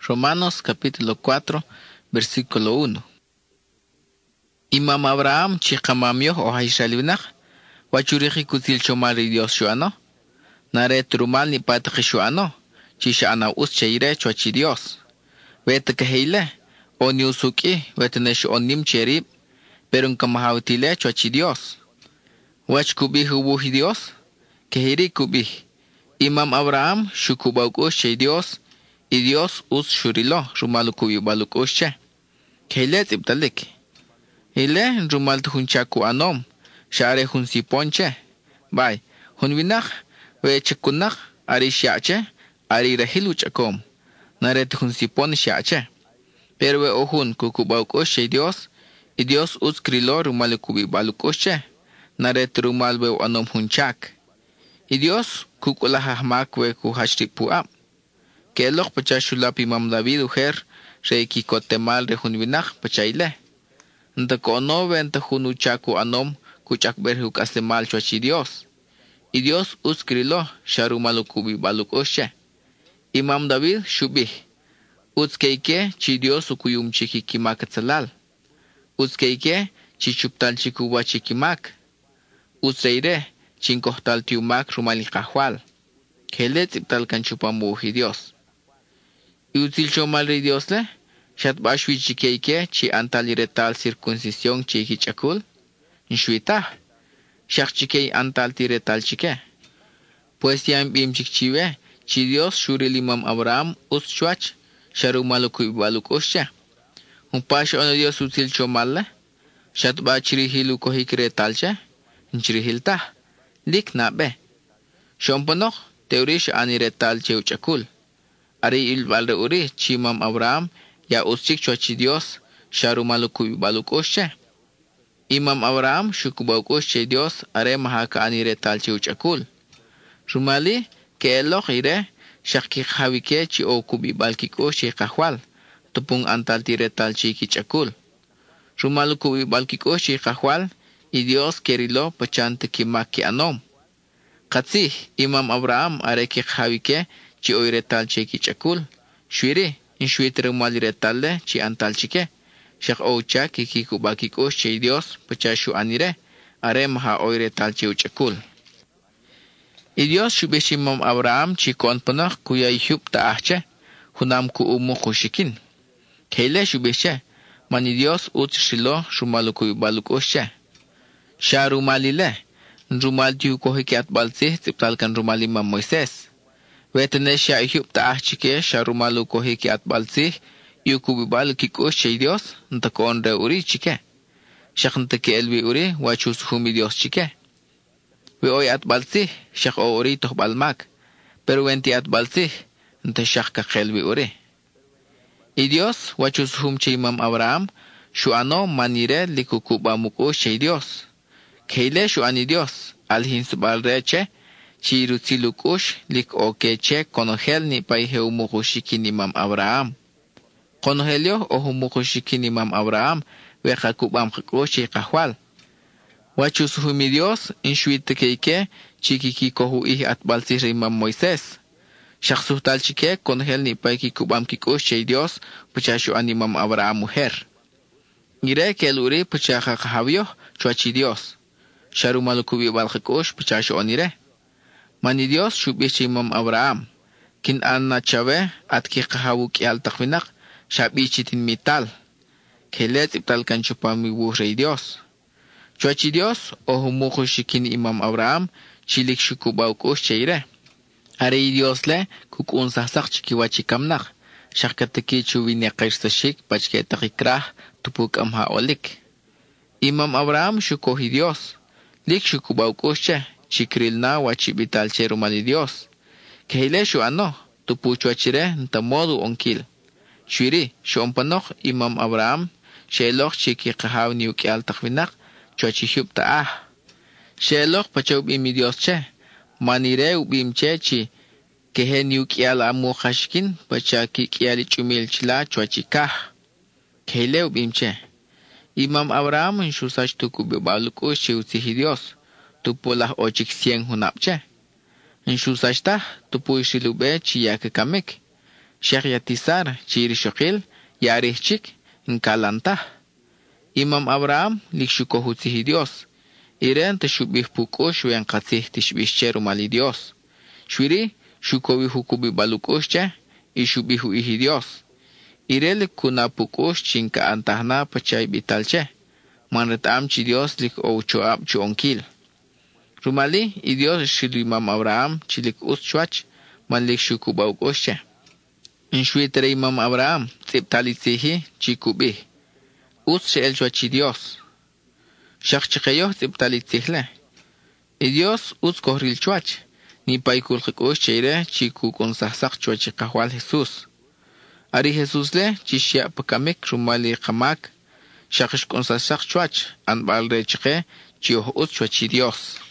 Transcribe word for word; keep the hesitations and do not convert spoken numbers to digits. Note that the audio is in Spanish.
Romanos capítulo cuatro, versículo uno. Imam Abraham chiqamamyoh o Israelinak, wachuriji kutil chomari Dios shuano, nare trumal ni pataki shuano, chishana us cheire chwachi Dios. Weta kahile, o ni usuki, weta nesh onim cherib, pero nkamahawtile chwachi Dios. Wach kubih ubuhi Dios, kahiri kubih. Imam Abraham shukubaukush che Dios, y Dios us shurilo, rumalukubi balukusche. Kehilet ibtalik. Ile rumal tuhunchaku anom, share hun siponche. Bay, hun winach, we chekunak, ari shiache, ari rahilu chakom. Naret hun sipon shiache. Pero we ohun kukubaukush Dios, y Dios us krilo rumalukubi balukusche. Naret rumal we anom hunchak. Y Dios kukulahahmak we kuhashripuap. Que el pachashulap imam David ujer, reiki kotemal de hunvinach pachaile. Nta kono venta hunuchaku anom, kuchakber hukasemal chuachi Dios. Y Dios uskrilo, sharumalukubi balukoshe. Imam David shubih. Utskeike, chi Dios ukuyum chikikimak tzalal. Utskeike, chi chuptal chikuwa chikimak. Utsreire, chinkohtal tiumak rumalikahwal. Kelet iptal kanchupamuhi Dios. Y util chomalri Dios le, shat bashwi chikeike, chi antaliretal circuncisión chikichakul, nshuita, shak chikei antal tiretal chike. Pues ya bim chikchive, chi Dios shuril imam Abraham us chuach, sharumaluku ibalukosha. Un pash ono Dios util chomalle, shat bachirihilu kohikretalche, nchirihilta, lik nabe. Shomponok, teurish aniretal cheuchakul. Ari il valre uri chimam Abraham ya usik chuachi Dios sharumaluku balukoshe. Imam Abraham shukubaukushe Dios are mahaka anire tal cheuchakul. Rumali ke eloch ire shakki havike chi okubi balkikoshe kahwal tupung antal tire tal chikichakul. Rumaluku balkikoshe kahwal y Dios kerilo pachante kimaki anom. Katsi Imam Abraham are ke havike chi oiretal cheki chakul, shwiri, in shwitre maliretalle chi antal chike, shak oucha kiki kubakikos che Dios, pachashu anire, are maha oiretal che uchakul. Y Dios shubeshimam Abraham chi konpanach kuya yhub taache, hunam ku umu kushikin. Keile shubeshe, mani Dios ut shilo shumaluku balukoshe. Sha rumalile, rumal tiu kohikiat balsi, tiptalkan rumalimam Moises. Wetenesha yhub taachike sharumalu kohiki at balsi yukubibal kikosh che Dios ntakon re uri chike shakntake elwi uri wachus humi Dios chike we oy at balsi shak o uri toh balmak pero wenti at balsi nta shak ka kelwi uri y Dios wachus hum che imam Abraham shu ano manire likukuba mukosh che Dios keile shu ani Dios alhin subal reche Chiru tilukush lik okeche konohel ni pai heumukushikin imam Abraham. Konohelio o humukushikin imam Abraham weja kubam kukoshi kahwal. Wachus humi Dios inshuite keike chikiki kohu ih at balsir imam Moises. Shaksuhtal chike konohel ni pai ki kubam kikoshi Dios pachashu an imam Abraham mujer. Ngire ke luri pachaha kahavyo chuachi Dios. Sharumalukubi balkikosh pachashu onire. Mani Dios shubichi imam Abraham. Kin anna chave at ki kahawu ki al takwinak shabichi tin mital. Kelet iptal kan chupami wuhrei Dios. Chuachi Dios o humuku shikin imam Abraham chilik shukubaw kush cheire. Are Dios le kukun sahsak chikiwachi kamnak. Shakataki chuwine qirstashik pachke takikrah tupuk amha olik. Imam Abraham shukohi Dios. Lik shukubaw kush che. Chikril na wachibital cherumali Dios. Kehile shu ano, tupu chuachire nta modu onkil. Shwiri, shompanoch imam Abraham, sheloch chiki kahaw ni ukial takwinak, chuachihub taah. Sheloch pachaw imi Dios che, manire ubim che chi, kehe ni ukial amu khashkin, pachaki kiali chumil chila chuachikah. Kehile ubim che. Imam Abraham nshusach tukubibalukush che utihi Dios. Tupulah ochik sien hunapche. En shusashta, tupu shilube chiyak kamik. Sheikh yatisar chiri shokil yarih chik inkalantah. Imam Abraham likshukohutsihi Dios. Iren te shubih pukush wen katsih tishbishcheru mali Dios. Shwiri shukovi hukubi balukushche y shubihu ihi Dios. Irele kuna pukush chinka antahna pachay bitalche. Manretam chi Dios lik ouchoab chu onkil. Rumali i Dios shil Imam Abraham chilik us chwach man lik shukubaukushche. Inshwitere Imam Abraham tziptalitsihi chikubih. Us sheel chwachi Dios. Shak chikayoh tziptalitsihle. I Dios us kohril chwach. Ni paikul kikush cheire chiku konsahsak chwachi kahwal Jesus. Ari Jesus le chishya pakamik rumali kamak. Shakish konsahsak chwach. Anbal re chike chioh us chwachi Dios.